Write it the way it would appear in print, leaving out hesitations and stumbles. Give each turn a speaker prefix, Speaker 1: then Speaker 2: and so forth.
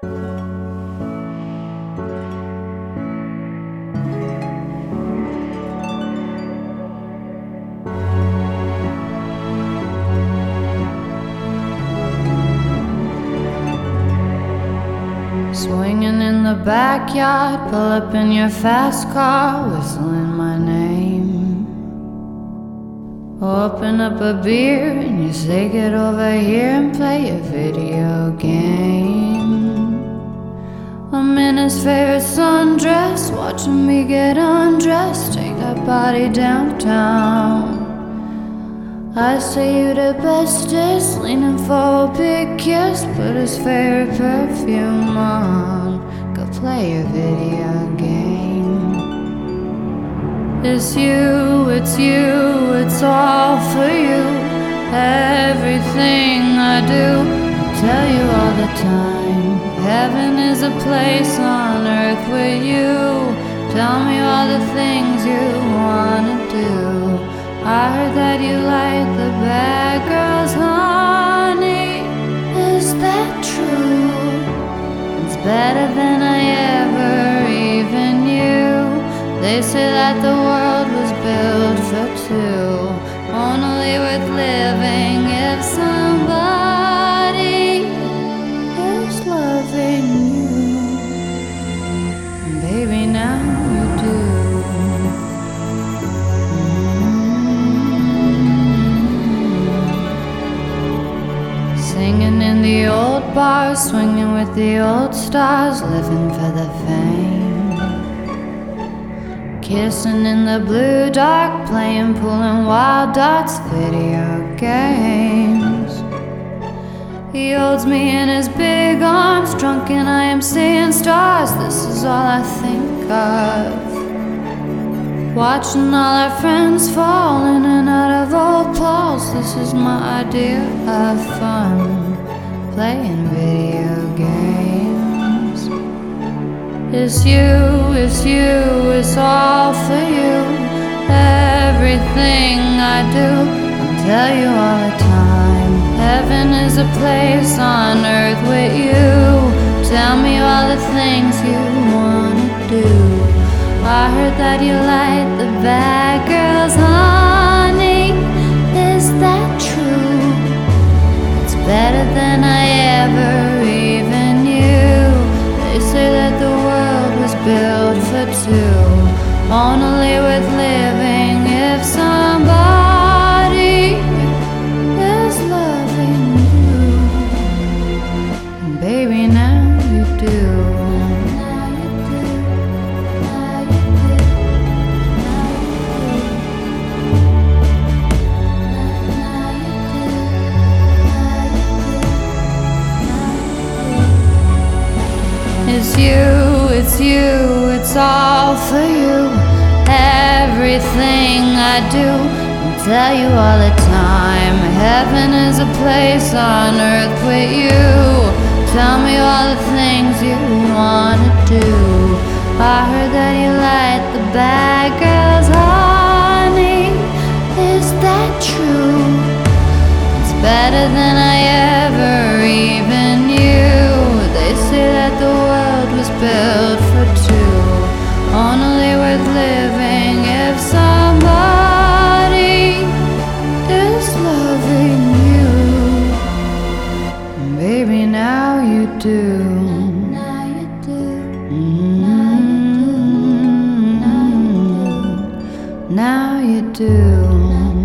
Speaker 1: Swinging in the backyard, pull up in your fast car, whistling my name. Open up a beer and you say get over here and play a video game. I'm in his favorite sundress, watching me get undressed, take that body downtown. I say you the bestest, leaning for a big kiss, put his favorite perfume on, go play a video game. It's you, it's you, it's all for you. Everything I do, I tell you all the time. Heaven is a place on earth with you. Tell me all the things you wanna do. I heard that you like the bad girls, honey. Is that true? It's better than I ever even knew. They say that the world was built for two, only worth living if somebody is loving you. Baby, now you do. Singing in the old bars, swinging with the old stars, living for the fame. Kissing in the blue dark, playing pool and wild darts, video games. He holds me in his big arms, drunk and I am seeing stars. This is all I think of. Watching all our friends fall in and out of old Pauls. This is my idea of fun, playing video games. It's you, it's you, it's all for you. Everything I do, I'll tell you all the time. Heaven is a place on earth with you. Tell me all the things you wanna do. I heard that you like the bad girls, honey. Is that true? It's better than I ever even knew. They say that the world was built for two, only worth living if somebody is loving you. And baby, now you do. It's you, it's you, it's all for you. Everything I do, I'll tell you all the time. Heaven is a place on earth with you. Tell me all the things you wanna do. I heard that you like the bad girls, honey. Is that true? It's better than I ever even knew. They say that the world was built for two, only worth living if somebody is loving you. Baby, now you do. Now you do. Now you do.